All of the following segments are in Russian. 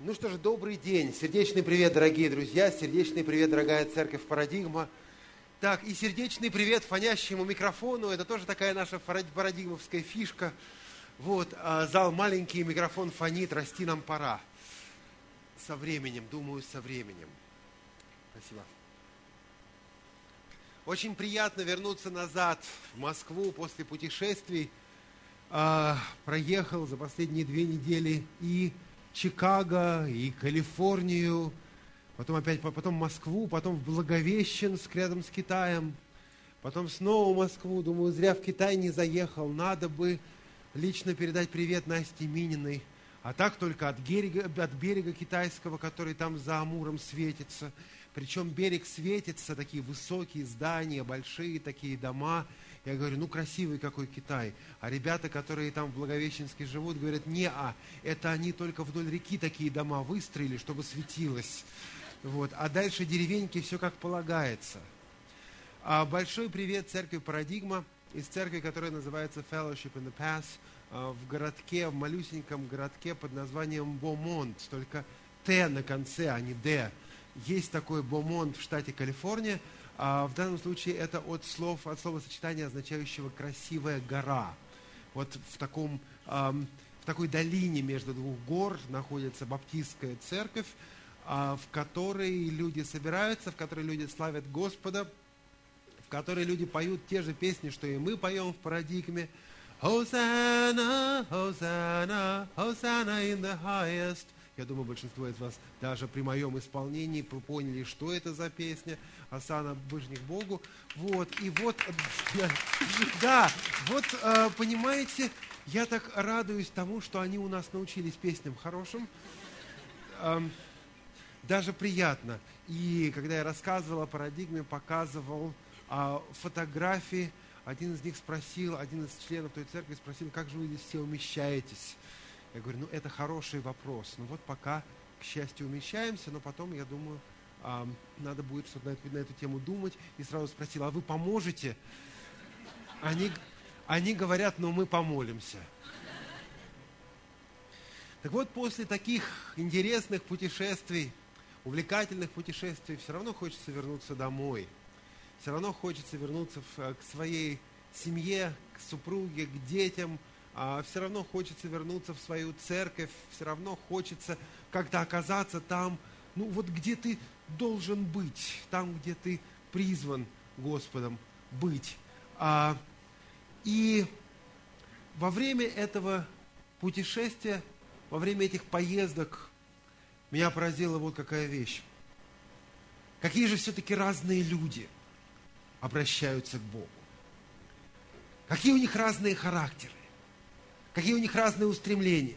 Ну что же, добрый день. Сердечный привет, дорогие друзья. Сердечный привет, дорогая церковь Парадигма. Так, и сердечный привет фонящему микрофону. Это тоже такая наша парадигмовская фишка. Вот, зал маленький, микрофон фонит, расти нам пора. Со временем, думаю, со временем. Спасибо. Очень приятно вернуться назад в Москву после путешествий. Проехал за последние 2 недели и Чикаго, и Калифорнию, потом Москву, потом в Благовещенск рядом с Китаем, потом снова в Москву. Думаю, зря в Китай не заехал, надо бы лично передать привет Насте Мининой. А так только от берега китайского, который там за Амуром светится. Причем берег светится, такие высокие здания, большие такие дома. Я говорю, ну красивый какой Китай. А ребята, которые там в Благовещенске живут, говорят, это они только вдоль реки такие дома выстроили, чтобы светилось. Вот. А дальше деревеньки, все как полагается. Большой привет церкви Парадигма, из церкви, которая называется Fellowship in the Pass, в городке, в малюсеньком городке под названием Бомонт, только Т на конце, а не Д. Есть такой Бомонт в штате Калифорния. В данном случае это от словосочетания, означающего «красивая гора». Вот в такой долине между 2 гор находится баптистская церковь, в которой люди собираются, в которой люди славят Господа, в которой люди поют те же песни, что и мы поем в Парадигме. «Hosanna, Hosanna, Hosanna in the highest». Я думаю, большинство из вас даже при моем исполнении поняли, что это за песня. Осанна ближних Богу. Вот, и вот, да, вот, понимаете, я так радуюсь тому, что они у нас научились песням хорошим. Даже приятно. И когда я рассказывал о Парадигме, показывал фотографии, один из членов той церкви спросил, как же вы здесь все умещаетесь? Я говорю, это хороший вопрос. Вот пока, к счастью, умещаемся, но потом, я думаю, надо будет что-то на эту тему думать. И сразу спросил, а вы поможете? Они говорят, мы помолимся. Так вот, после таких интересных путешествий, увлекательных путешествий, все равно хочется вернуться домой. Все равно хочется вернуться к своей семье, к супруге, к детям. Все равно хочется вернуться в свою церковь, все равно хочется как-то оказаться там, где ты должен быть, там, где ты призван Господом быть. И во время этого путешествия, во время этих поездок меня поразила вот какая вещь. Какие же все-таки разные люди обращаются к Богу. Какие у них разные характеры. Какие у них разные устремления.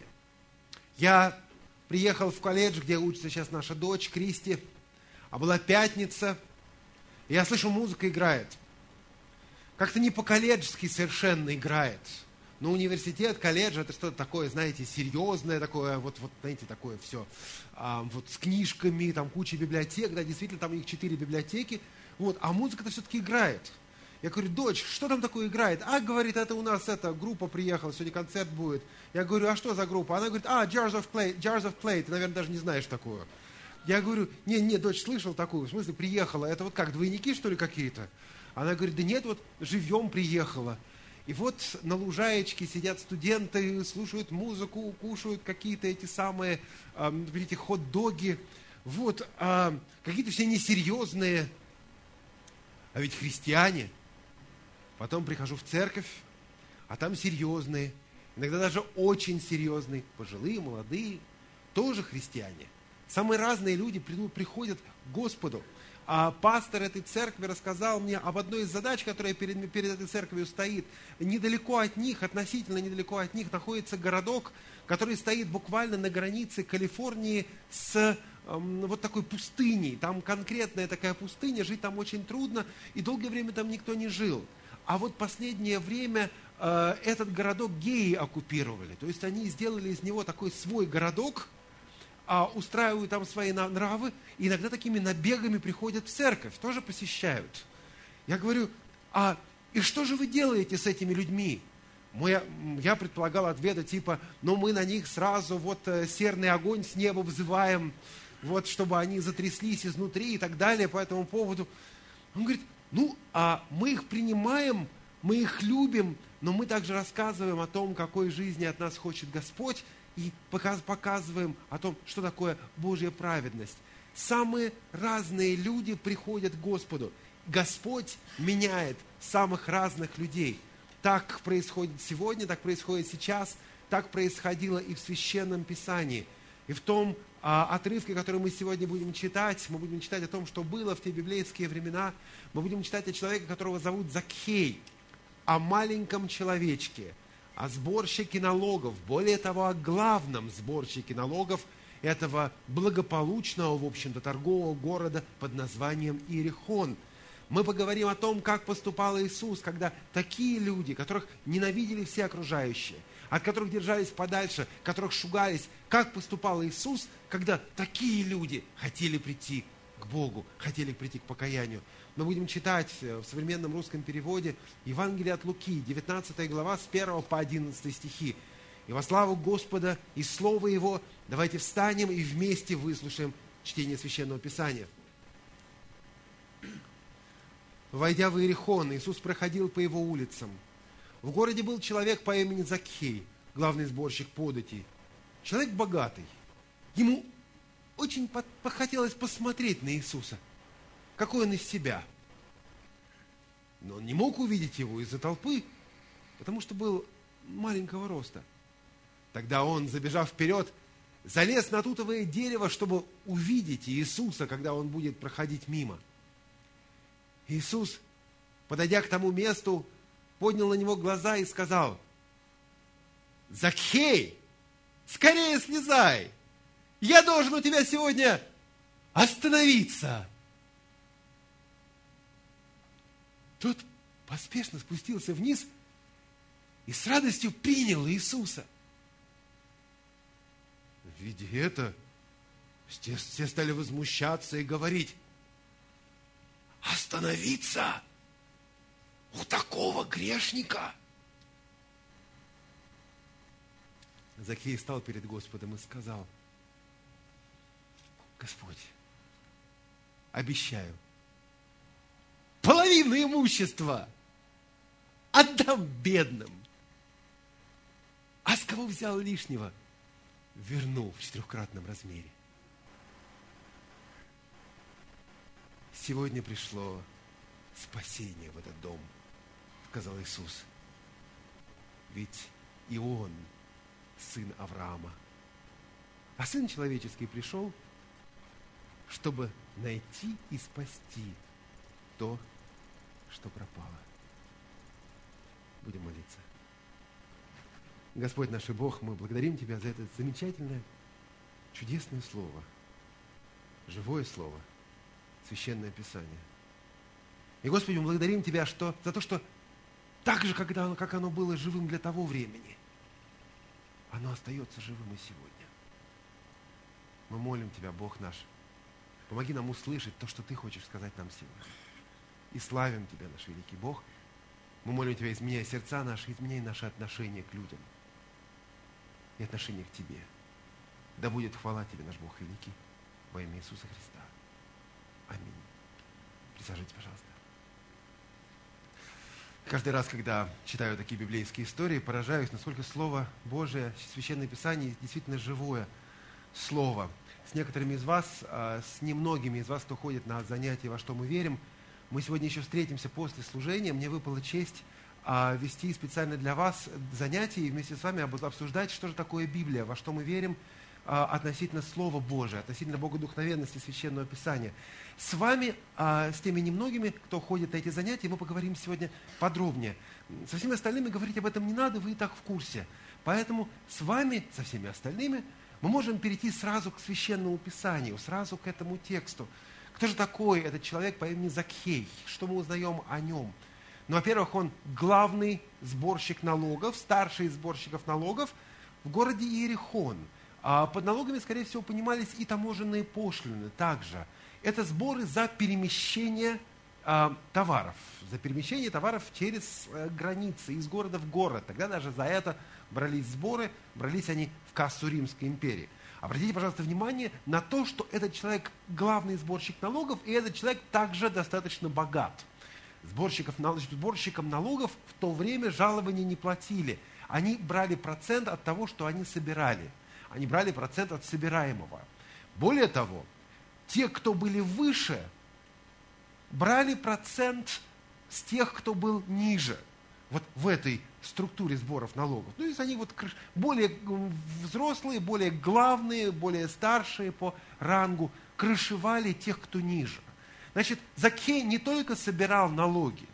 Я приехал в колледж, где учится сейчас наша дочь Кристи, а была пятница, и я слышу, музыка играет. Как-то не по-колледжски совершенно играет. Но университет, колледж, это что-то такое, знаете, серьезное, такое, знаете, такое все, с книжками, там куча библиотек, да, действительно, там у них 4 библиотеки, а музыка-то все-таки играет. Я говорю, дочь, что там такое играет? Говорит, это у нас группа приехала, сегодня концерт будет. Я говорю, а что за группа? Она говорит, Jars of Clay, ты, наверное, даже не знаешь такую. Я говорю, не, дочь, слышал такую, в смысле, приехала, это как, двойники, что ли, какие-то? Она говорит, да нет, живьем приехала. И на лужаечке сидят студенты, слушают музыку, кушают какие-то эти самые, эти хот-доги, какие-то все несерьезные, а ведь христиане. Потом прихожу в церковь, а там серьезные, иногда даже очень серьезные, пожилые, молодые, тоже христиане. Самые разные люди приходят к Господу. А пастор этой церкви рассказал мне об одной из задач, которая перед этой церковью стоит. Недалеко от них, относительно недалеко от них, находится городок, который стоит буквально на границе Калифорнии с такой пустыней. Там конкретная такая пустыня, жить там очень трудно, и долгое время там никто не жил. А последнее время этот городок геи оккупировали. То есть они сделали из него такой свой городок, устраивают там свои нравы, и иногда такими набегами приходят в церковь, тоже посещают. Я говорю, и что же вы делаете с этими людьми? Я предполагал ответа типа, мы на них сразу серный огонь с неба взываем, чтобы они затряслись изнутри и так далее по этому поводу. Он говорит, мы их принимаем, мы их любим, но мы также рассказываем о том, какой жизни от нас хочет Господь, и показываем о том, что такое Божья праведность. Самые разные люди приходят к Господу. Господь меняет самых разных людей. Так происходит сегодня, так происходит сейчас, так происходило и в Священном Писании. И в том отрывке, который мы сегодня будем читать, мы будем читать о том, что было в те библейские времена. Мы будем читать о человеке, которого зовут Закхей, о маленьком человечке, о сборщике налогов, более того, о главном сборщике налогов этого благополучного, в общем-то, торгового города под названием Иерихон. Мы поговорим о том, как поступал Иисус, когда такие люди, которых ненавидели все окружающие, от которых держались подальше, которых шугались, как поступал Иисус, когда такие люди хотели прийти к Богу, хотели прийти к покаянию. Мы будем читать в современном русском переводе Евангелие от Луки, 19 глава, с 1 по 11 стихи. И во славу Господа и Слова Его давайте встанем и вместе выслушаем чтение Священного Писания. Войдя в Иерихон, Иисус проходил по его улицам. В городе был человек по имени Закхей, главный сборщик податей. Человек богатый. Ему очень хотелось посмотреть на Иисуса, какой он из себя. Но он не мог увидеть его из-за толпы, потому что был маленького роста. Тогда он, забежав вперед, залез на тутовое дерево, чтобы увидеть Иисуса, когда он будет проходить мимо. Иисус, подойдя к тому месту, поднял на него глаза и сказал: «Закхей, скорее слезай! Я должен у тебя сегодня остановиться!» Тот поспешно спустился вниз и с радостью принял Иисуса. Видя это, все стали возмущаться и говорить: «Остановиться у такого грешника!» Закхей стал перед Господом и сказал: «Господь, обещаю, половину имущества отдам бедным, а с кого взял лишнего, верну в 4-кратном размере». «Сегодня пришло спасение в этот дом», — сказал Иисус. «Ведь и он сын Авраама. А Сын Человеческий пришел, чтобы найти и спасти то, что пропало». Будем молиться. Господь наш и Бог, мы благодарим Тебя за это замечательное, чудесное Слово, живое Слово, Священное Писание. И, Господи, мы благодарим Тебя за то, что так же, как оно было живым для того времени, оно остается живым и сегодня. Мы молим Тебя, Бог наш, помоги нам услышать то, что Ты хочешь сказать нам сегодня. И славим Тебя, наш великий Бог. Мы молим Тебя, изменяй сердца наши, изменяй наши отношения к людям и отношение к Тебе. Да будет хвала Тебе, наш Бог великий, во имя Иисуса Христа. Аминь. Присаживайтесь, пожалуйста. Каждый раз, когда читаю такие библейские истории, поражаюсь, насколько Слово Божие, Священное Писание действительно живое Слово. С некоторыми из вас, с немногими из вас, кто ходит на занятия «Во что мы верим», мы сегодня еще встретимся после служения. Мне выпала честь вести специально для вас занятия и вместе с вами обсуждать, что же такое Библия, во что мы верим относительно Слова Божия, относительно богодухновенности Священного Писания. С вами, с теми немногими, кто ходит на эти занятия, мы поговорим сегодня подробнее. Со всеми остальными говорить об этом не надо, вы и так в курсе. Поэтому с вами, со всеми остальными, мы можем перейти сразу к Священному Писанию, сразу к этому тексту. Кто же такой этот человек по имени Закхей? Что мы узнаем о нем? Ну, во-первых, он главный сборщик налогов, старший из сборщиков налогов в городе Иерихон. Под налогами, скорее всего, понимались и таможенные пошлины также. Это сборы за перемещение товаров, за перемещение товаров через границы, из города в город. Тогда даже за это брались сборы, брались они в кассу Римской империи. Обратите, пожалуйста, внимание на то, что этот человек главный сборщик налогов, и этот человек также достаточно богат. Сборщикам налогов в то время жалования не платили. Они брали процент от того, что они собирали. Они брали процент от собираемого. Более того, те, кто были выше, брали процент с тех, кто был ниже. Вот в этой структуре сборов налогов. Ну, если они вот более взрослые, более главные, более старшие по рангу, крышевали тех, кто ниже. Значит, Закхей не только собирал налоги,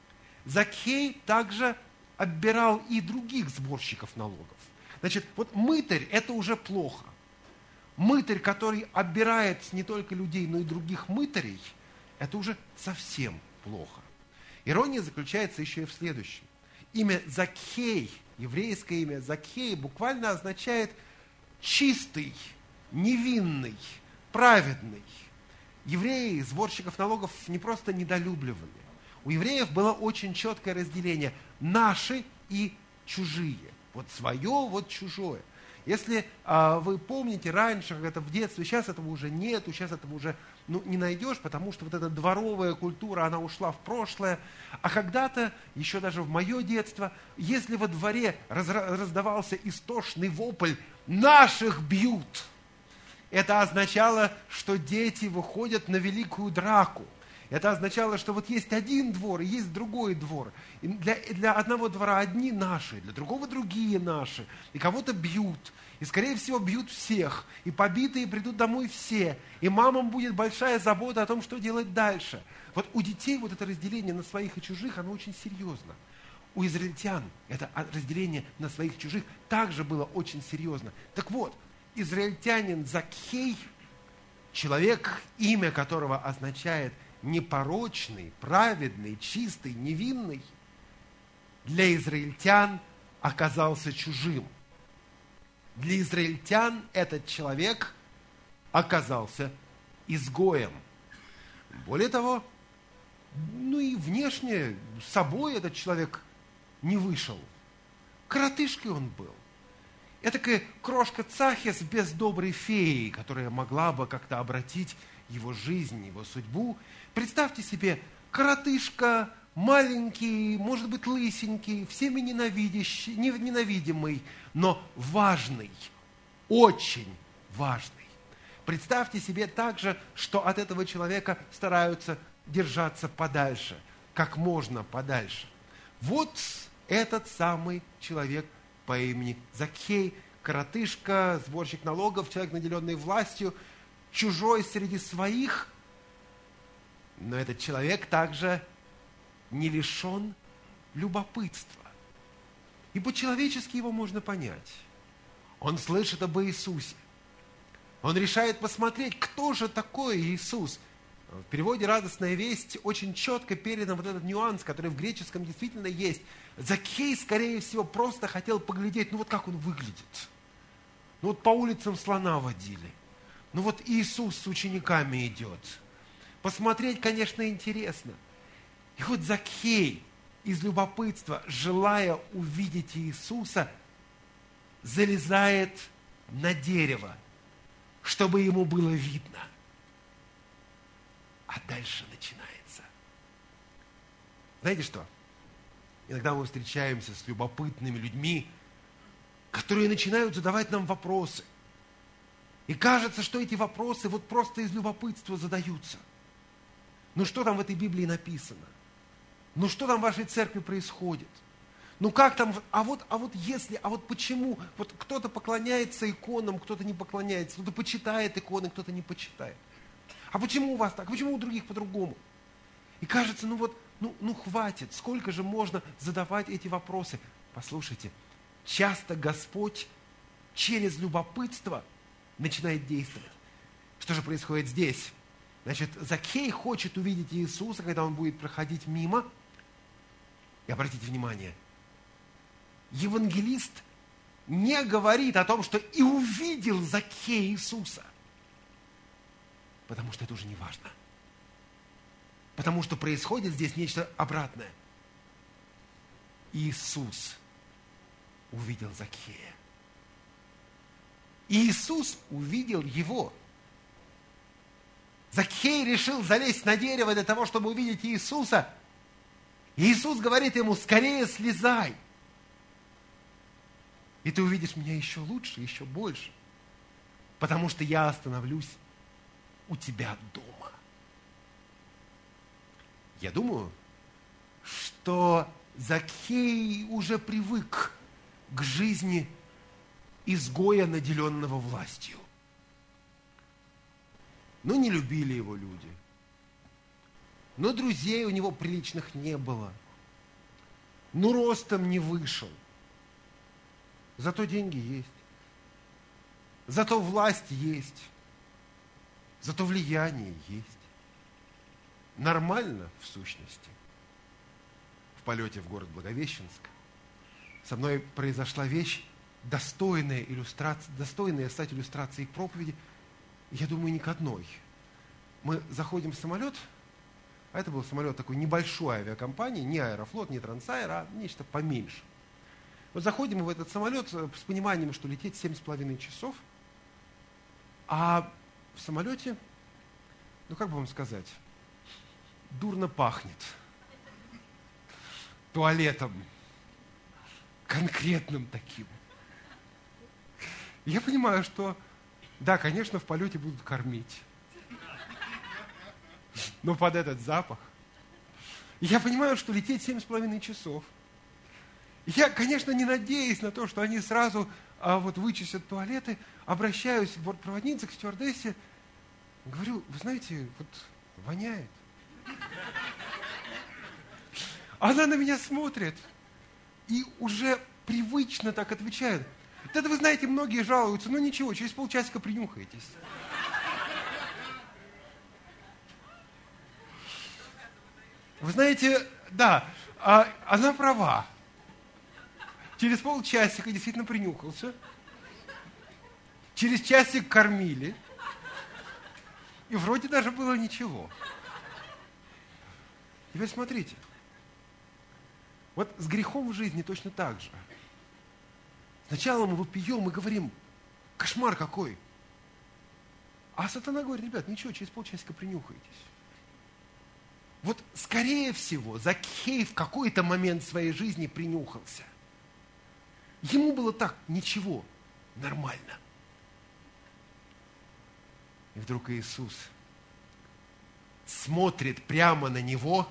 Закхей также оббирал и других сборщиков налогов. Значит, вот мытарь – это уже плохо. Мытарь, который оббирает не только людей, но и других мытарей, это уже совсем плохо. Ирония заключается еще и в следующем. Имя Закхей, еврейское имя Закхей, буквально означает чистый, невинный, праведный. Евреи, сборщиков налогов, не просто недолюбливали. У евреев было очень четкое разделение – наши и чужие. Вот свое, вот чужое. Если вы помните раньше, как это в детстве, сейчас этого уже нету, сейчас этого уже не найдешь, потому что вот эта дворовая культура, она ушла в прошлое. А когда-то, еще даже в мое детство, если во дворе раздавался истошный вопль «наших бьют», это означало, что дети выходят на великую драку. Это означало, что вот есть один двор и есть другой двор. И для одного двора одни наши, для другого другие наши. И кого-то бьют. И, скорее всего, бьют всех. И побитые придут домой все. И мамам будет большая забота о том, что делать дальше. Вот у детей вот это разделение на своих и чужих, оно очень серьезно. У израильтян это разделение на своих и чужих также было очень серьезно. Так вот, израильтянин Закхей, человек, имя которого означает непорочный, праведный, чистый, невинный, для израильтян оказался чужим. Для израильтян этот человек оказался изгоем. Более того, и внешне с собой этот человек не вышел. Коротышкой он был. Этакая крошка Цахис без доброй феи, которая могла бы как-то обратить его жизнь, его судьбу. Представьте себе, коротышка, маленький, может быть, лысенький, всеми ненавидимый, но важный, очень важный. Представьте себе также, что от этого человека стараются держаться подальше, как можно подальше. Вот этот самый человек по имени Закхей, коротышка, сборщик налогов, человек, наделенный властью, чужой среди своих, но этот человек также не лишен любопытства. И по-человечески его можно понять. Он слышит об Иисусе. Он решает посмотреть, кто же такой Иисус. В переводе «Радостная весть» очень четко передан вот этот нюанс, который в греческом действительно есть. Закхей, скорее всего, просто хотел поглядеть, вот как он выглядит. Вот по улицам слона водили. Вот Иисус с учениками идет. Посмотреть, конечно, интересно. И вот Закхей из любопытства, желая увидеть Иисуса, залезает на дерево, чтобы ему было видно. А дальше начинается. Знаете что? Иногда мы встречаемся с любопытными людьми, которые начинают задавать нам вопросы. И кажется, что эти вопросы вот просто из любопытства задаются. Что там в этой Библии написано? Что там в вашей церкви происходит? Как там, а вот если, а вот почему? Вот кто-то поклоняется иконам, кто-то не поклоняется, кто-то почитает иконы, кто-то не почитает. А почему у вас так? Почему у других по-другому? И кажется, хватит, сколько же можно задавать эти вопросы? Послушайте, часто Господь через любопытство начинает действовать. Что же происходит здесь? Значит, Закхей хочет увидеть Иисуса, когда он будет проходить мимо. И обратите внимание, евангелист не говорит о том, что и увидел Закхей Иисуса. Потому что это уже не важно. Потому что происходит здесь нечто обратное. Иисус увидел Закхея. Иисус увидел его. Закхей решил залезть на дерево для того, чтобы увидеть Иисуса. Иисус говорит ему: скорее слезай. И ты увидишь меня еще лучше, еще больше. Потому что я остановлюсь у тебя дома. Я думаю, что Закхей уже привык к жизни изгоя, наделенного властью. Но не любили его люди. Но друзей у него приличных не было. Но ростом не вышел. Зато деньги есть. Зато власть есть. Зато влияние есть. Нормально, в сущности. В полете в город Благовещенск со мной произошла вещь, достойная стать иллюстрацией к проповеди. Я думаю, ни к одной. Мы заходим в самолет, а это был самолет такой небольшой авиакомпании, не Аэрофлот, не Трансаэр, а нечто поменьше. Вот заходим мы в этот самолет с пониманием, что лететь 7,5 часов, а в самолете, как бы вам сказать, дурно пахнет. Туалетом. Конкретным таким. Я понимаю, что, да, конечно, в полете будут кормить. Но под этот запах. Я понимаю, что лететь 7,5 часов. Я, конечно, не надеюсь на то, что они сразу вычистят туалеты, обращаюсь к бортпроводнице, к стюардессе, говорю: вы знаете, воняет. Она на меня смотрит и уже привычно так отвечает: да, вы знаете, многие жалуются, но ничего, через полчасика принюхаетесь. Вы знаете, да, она права. Через полчасика действительно принюхался. Через часик кормили. И вроде даже было ничего. Теперь смотрите. Вот с грехом в жизни точно так же. Сначала мы вопием и говорим: кошмар какой. А сатана говорит: ребят, ничего, через полчасика принюхаетесь. Вот скорее всего Закхей в какой-то момент своей жизни принюхался. Ему было так, ничего, нормально. И вдруг Иисус смотрит прямо на него.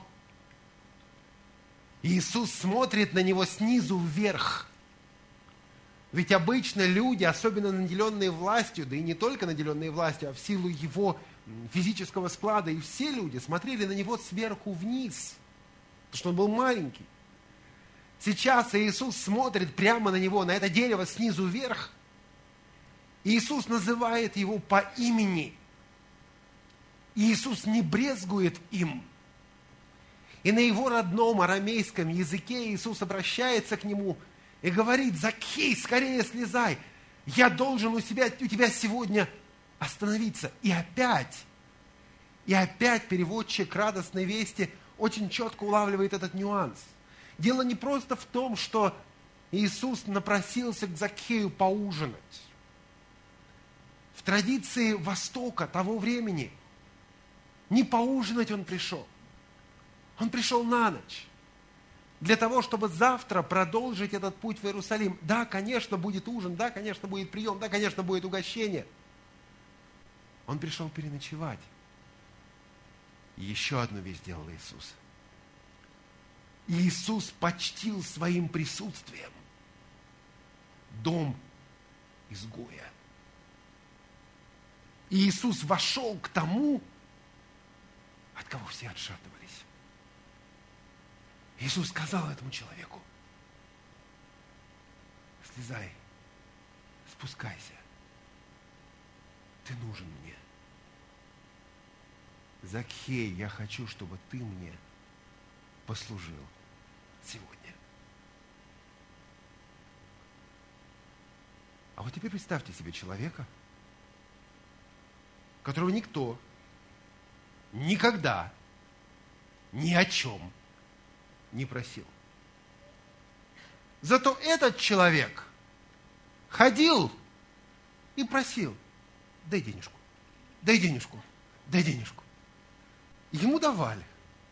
Иисус смотрит на него снизу вверх. Ведь обычно люди, особенно наделенные властью, да и не только наделенные властью, а в силу его физического склада, и все люди смотрели на него сверху вниз, потому что он был маленький. Сейчас Иисус смотрит прямо на него, на это дерево снизу вверх. Иисус называет его по имени. Иисус не брезгует им. И на его родном арамейском языке Иисус обращается к нему и говорит: Закхей, скорее слезай, я должен у тебя сегодня остановиться. И опять переводчик радостной вести очень четко улавливает этот нюанс. Дело не просто в том, что Иисус напросился к Закхею поужинать. В традиции Востока того времени не поужинать он пришел. Он пришел на ночь. Для того, чтобы завтра продолжить этот путь в Иерусалим. Да, конечно, будет ужин, да, конечно, будет прием, да, конечно, будет угощение. Он пришел переночевать. И еще одну вещь сделал Иисус. Иисус почтил своим присутствием дом изгоя. Иисус вошел к тому, от кого все отшатывались. Иисус сказал этому человеку: слезай, спускайся, ты нужен мне. Закхей, я хочу, чтобы ты мне послужил сегодня. А вот теперь представьте себе человека, которого никто никогда ни о чем не просил. Зато этот человек ходил и просил: дай денежку, дай денежку, дай денежку. Ему давали.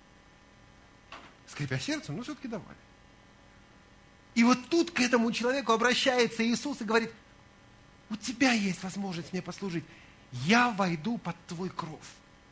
Скрипя сердцем, но все-таки давали. И вот тут к этому человеку обращается Иисус и говорит: у тебя есть возможность мне послужить. Я войду под твой кров.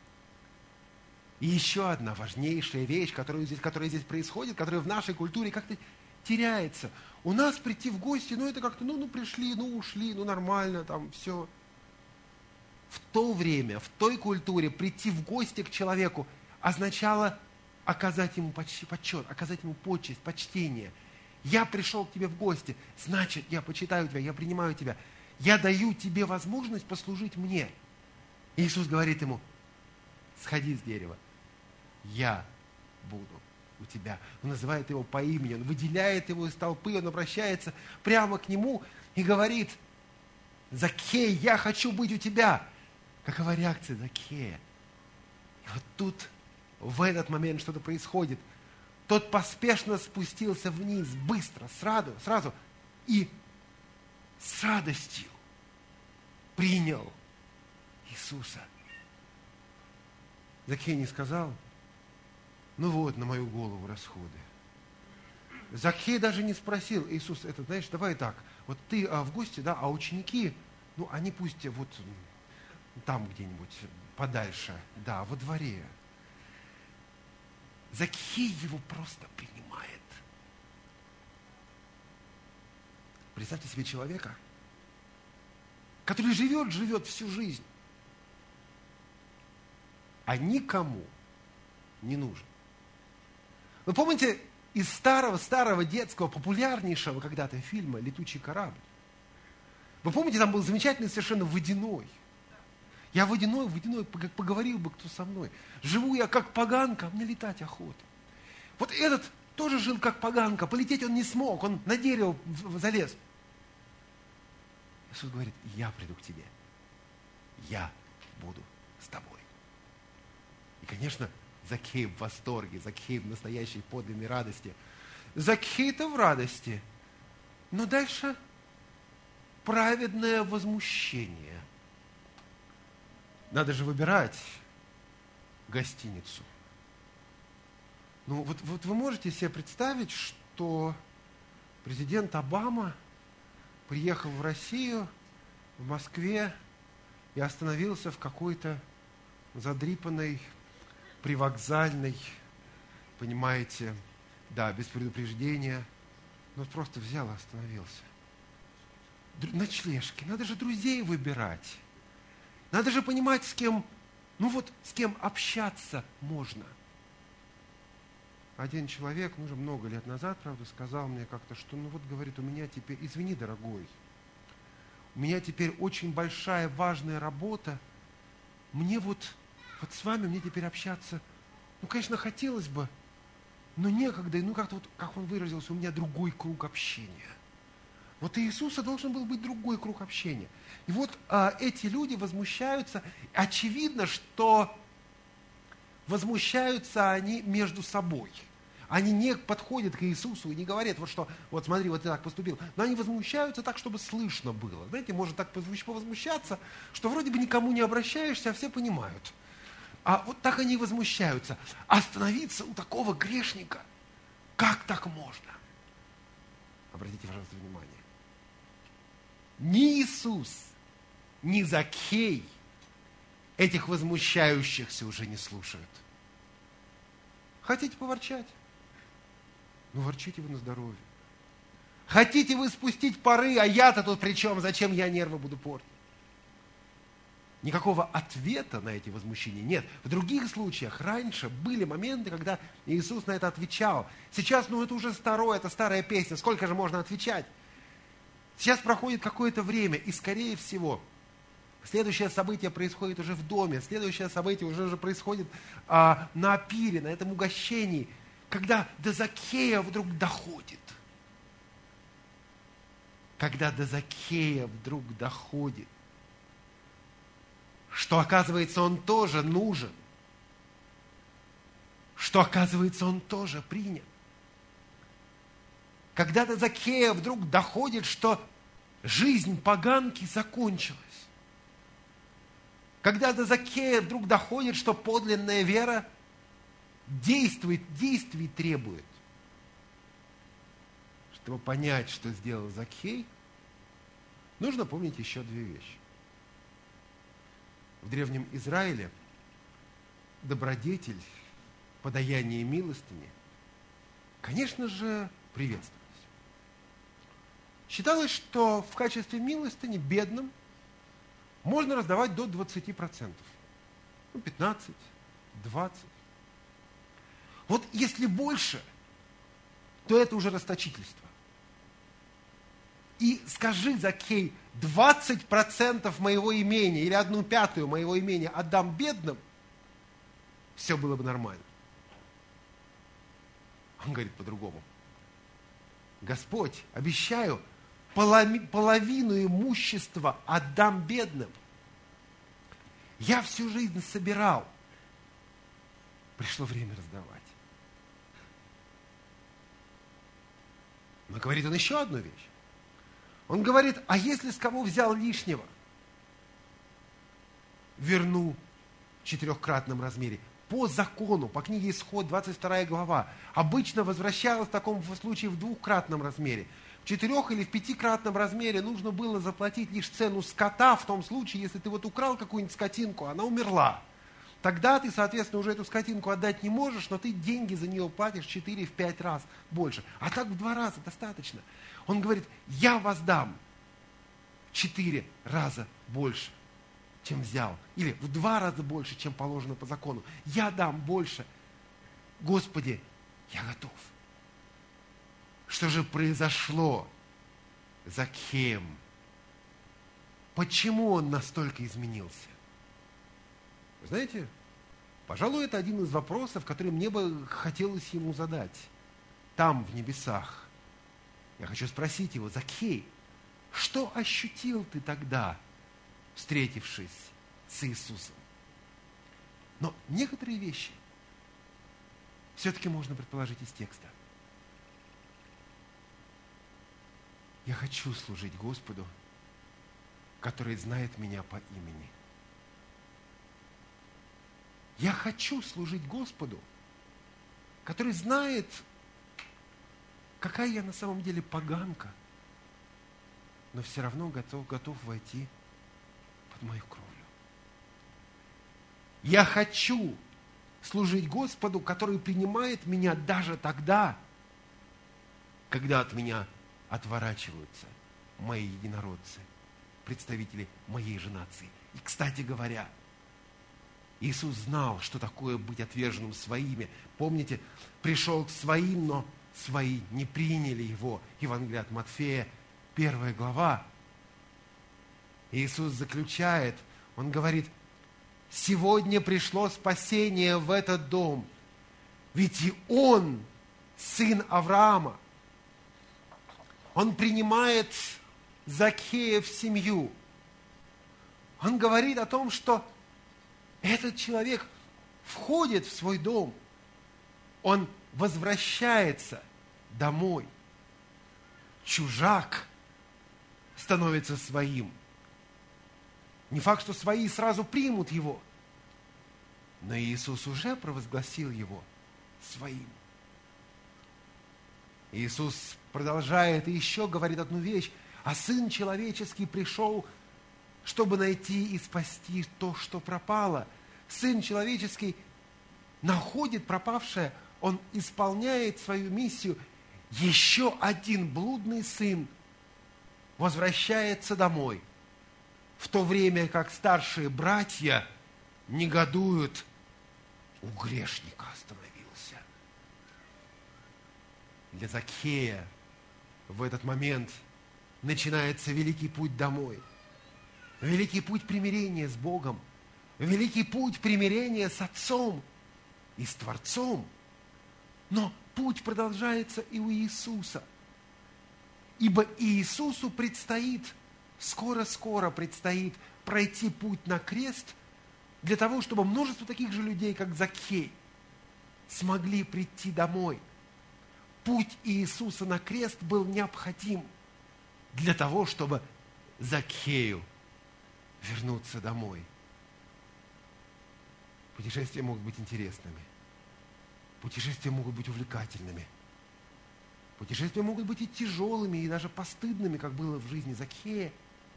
И еще одна важнейшая вещь, которая здесь происходит, которая в нашей культуре как-то теряется. У нас прийти в гости, это как-то, пришли, ушли, нормально, там все. В то время, в той культуре прийти в гости к человеку означало оказать ему почет, оказать ему почесть, почтение. Я пришел к тебе в гости, значит, я почитаю тебя, я принимаю тебя. Я даю тебе возможность послужить мне. И Иисус говорит ему: сходи с дерева, я буду у тебя. Он называет его по имени, он выделяет его из толпы, он обращается прямо к нему и говорит: Закхей, я хочу быть у тебя. Какова реакция Закхея? И вот тут, в этот момент что-то происходит. Тот поспешно спустился вниз, быстро, сразу, и с радостью принял Иисуса. Закхей не сказал: на мою голову расходы. Закхей даже не спросил: Иисус, давай так, вот ты в гости, да, а ученики, они пусть вот там где-нибудь подальше, да, во дворе. Закхей его просто принимает. Представьте себе человека, который живет всю жизнь, а никому не нужен. Вы помните из старого детского, популярнейшего когда-то фильма «Летучий корабль»? Вы помните, там был замечательный совершенно Водяной. Я Водяной, поговорил бы кто со мной. Живу я как поганка, а мне летать охота. Вот этот тоже жил как поганка, полететь он не смог, он на дерево залез. Иисус говорит: я приду к тебе, я буду с тобой. И, конечно, Закхей в восторге, Закхей в настоящей подлинной радости. Закхей-то в радости, но дальше праведное возмущение. Надо же выбирать гостиницу. Вот вы можете себе представить, что президент Обама приехал в Россию, в Москве, и остановился в какой-то задрипанной, привокзальной, понимаете, да, без предупреждения, просто взял и остановился. Ночлежки, надо же друзей выбирать. Надо же понимать, с кем общаться можно. Один человек, уже много лет назад, правда, сказал мне как-то, что, говорит, у меня теперь, извини, дорогой, у меня теперь очень большая, важная работа, мне вот с вами мне теперь общаться, конечно, хотелось бы, но некогда, как-то как он выразился, у меня другой круг общения. Вот у Иисуса должен был быть другой круг общения. И эти люди возмущаются. Очевидно, что возмущаются они между собой. Они не подходят к Иисусу и не говорят, смотри, ты так поступил. Но они возмущаются так, чтобы слышно было. Знаете, можно так повозмущаться, что вроде бы никому не обращаешься, а все понимают. А так они возмущаются. Остановиться у такого грешника, как так можно? Обратите, пожалуйста, внимание. Ни Иисус, ни Закхей этих возмущающихся уже не слушают. Хотите поворчать? Ворчите вы на здоровье. Хотите вы спустить пары, а я-то тут при чем? Зачем я нервы буду портить? Никакого ответа на эти возмущения нет. В других случаях раньше были моменты, когда Иисус на это отвечал. Сейчас, это уже это старая песня, сколько же можно отвечать? Сейчас проходит какое-то время, и, скорее всего, следующее событие происходит уже в доме, следующее событие уже происходит на пире, на этом угощении, когда до Закхея вдруг доходит. Когда до Закхея вдруг доходит, что, оказывается, он тоже нужен, что что, оказывается, он тоже принят. Когда до Закхея вдруг доходит, что жизнь поганки закончилась. Когда до Закхея вдруг доходит, что подлинная вера действий требует. Чтобы понять, что сделал Закхей, нужно помнить еще две вещи. В Древнем Израиле добродетель, подаяние милостыни, конечно же, приветствовались. Считалось, что в качестве милостыни бедным можно раздавать до 20%. 15, 20. Вот если больше, то это уже расточительство. И скажи, Закхей, 20% моего имения или 1/5 моего имения отдам бедным, все было бы нормально. Он говорит по-другому. Господь, обещаю, половину имущества отдам бедным. Я всю жизнь собирал. Пришло время раздавать. Но говорит он еще одну вещь. Он говорит, а если с кого взял лишнего, верну в 4-кратном размере. По закону, по книге Исход, 22 глава, обычно возвращалось в таком случае в 2-кратном размере. В 4- или в 5-кратном размере нужно было заплатить лишь цену скота в том случае, если ты вот украл какую-нибудь скотинку, она умерла. Тогда ты, соответственно, уже эту скотинку отдать не можешь, но ты деньги за нее платишь 4-5 раз больше. А так в 2 раза достаточно. Он говорит, я воздам в 4 раза больше, чем взял. Или в 2 раза больше, чем положено по закону. Я дам больше. Господи, я готов. Что же произошло с Закхеем? Почему он настолько изменился? Вы знаете, пожалуй, это один из вопросов, который мне бы хотелось ему задать. Там, в небесах. Я хочу спросить его, Закхей, что ощутил ты тогда, встретившись с Иисусом? Но некоторые вещи все-таки можно предположить из текста. Я хочу служить Господу, который знает меня по имени. Я хочу служить Господу, который знает, какая я на самом деле поганка, но все равно готов войти под мою кровлю. Я хочу служить Господу, который принимает меня даже тогда, когда от меня отворачиваются мои единородцы, представители моей же нации. И, кстати говоря, Иисус знал, что такое быть отверженным своими. Помните, пришел к своим, но свои не приняли его. Евангелие от Матфея, 1 глава. Иисус заключает, он говорит, сегодня пришло спасение в этот дом, ведь и он сын Авраама. Он принимает Закхея в семью. Он говорит о том, что этот человек входит в свой дом, он возвращается домой. Чужак становится своим. Не факт, что свои сразу примут его, но Иисус уже провозгласил его своим. Иисус продолжает и еще говорит одну вещь, а Сын Человеческий пришел, чтобы найти и спасти то, что пропало. Сын Человеческий находит пропавшее, он исполняет свою миссию. Еще один блудный сын возвращается домой, в то время как старшие братья негодуют, у грешника остановился. Для Закхея в этот момент начинается великий путь домой. Великий путь примирения с Богом. Великий путь примирения с Отцом и с Творцом. Но путь продолжается и у Иисуса. Ибо Иисусу предстоит, скоро-скоро предстоит пройти путь на крест для того, чтобы множество таких же людей, как Закхей, смогли прийти домой. Путь Иисуса на крест был необходим для того, чтобы Закхею вернуться домой. Путешествия могут быть интересными. Путешествия могут быть увлекательными. Путешествия могут быть и тяжелыми, и даже постыдными, как было в жизни Закхея.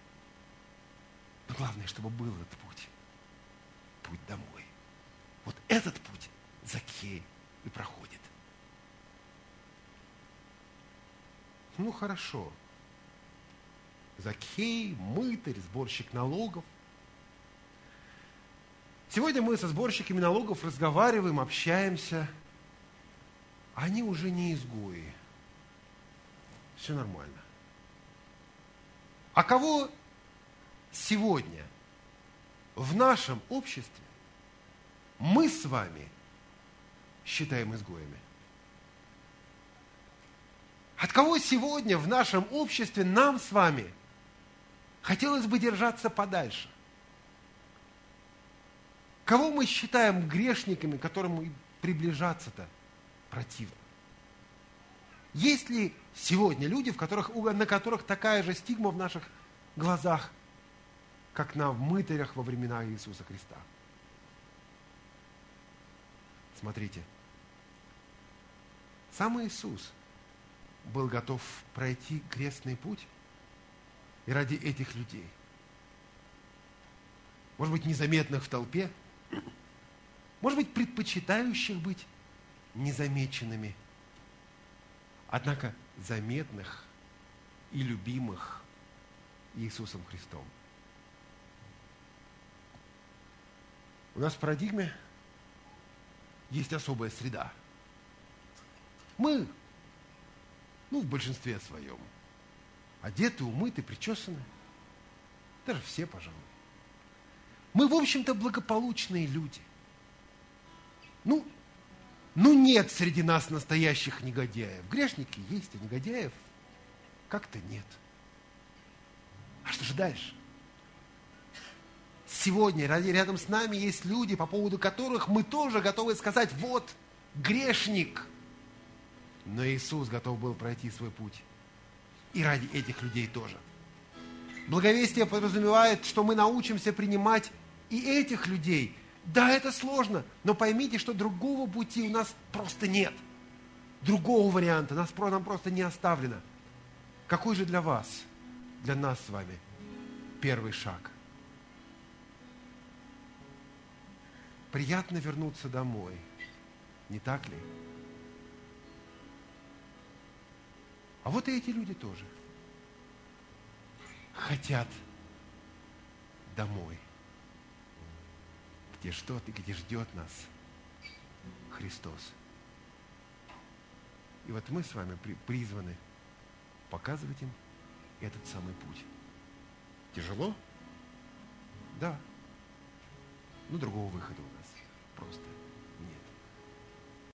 Но главное, чтобы был этот путь. Путь домой. Вот этот путь Закхей и проходит. Ну, хорошо. Закхей, мытарь, сборщик налогов. Сегодня мы со сборщиками налогов разговариваем, общаемся. Они уже не изгои. Все нормально. А кого сегодня в нашем обществе мы с вами считаем изгоями? От кого сегодня в нашем обществе нам с вами хотелось бы держаться подальше? Кого мы считаем грешниками, к которым приближаться-то противно? Есть ли сегодня люди, на которых такая же стигма в наших глазах, как на мытарях во времена Иисуса Христа? Смотрите, сам Иисус был готов пройти крестный путь и ради этих людей. Может быть, незаметных в толпе, может быть, предпочитающих быть незамеченными, однако заметных и любимых Иисусом Христом. У нас в парадигме есть особая среда. Мы, в большинстве своем, одеты, умыты, причесаны. Даже все, пожалуй. Мы, в общем-то, благополучные люди. Нет среди нас настоящих негодяев. Грешники есть, а негодяев как-то нет. А что же дальше? Сегодня рядом с нами есть люди, по поводу которых мы тоже готовы сказать: вот, грешник. Но Иисус готов был пройти свой путь. И ради этих людей тоже. Благовестие подразумевает, что мы научимся принимать и этих людей. Да, это сложно, но поймите, что другого пути у нас просто нет. Другого варианта нам просто не оставлено. Какой же для вас, для нас с вами первый шаг? Приятно вернуться домой, не так ли? А вот и эти люди тоже хотят домой, где ждет нас Христос. И вот мы с вами призваны показывать им этот самый путь. Тяжело? Да. Но другого выхода у нас просто